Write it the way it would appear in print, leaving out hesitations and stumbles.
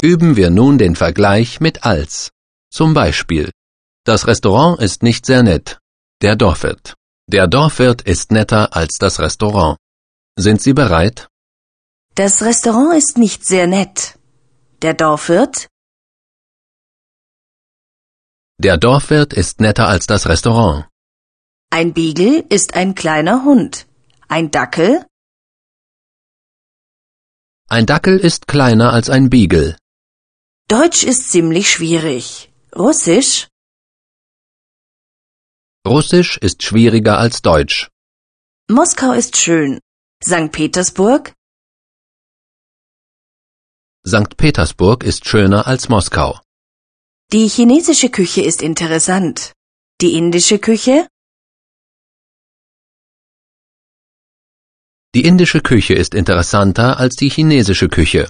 Üben wir nun den Vergleich mit als. Zum Beispiel: Das Restaurant ist nicht sehr nett. Der Dorfwirt. Der Dorfwirt ist netter als das Restaurant. Sind Sie bereit? Das Restaurant ist nicht sehr nett. Der Dorfwirt. Der Dorfwirt ist netter als das Restaurant. Ein Beagle ist ein kleiner Hund. Ein Dackel. Ein Dackel ist kleiner als ein Beagle. Deutsch ist ziemlich schwierig. Russisch. Russisch ist schwieriger als Deutsch. Moskau ist schön. Sankt Petersburg. Sankt Petersburg ist schöner als Moskau. Die chinesische Küche ist interessant. Die indische Küche. Die indische Küche ist interessanter als die chinesische Küche.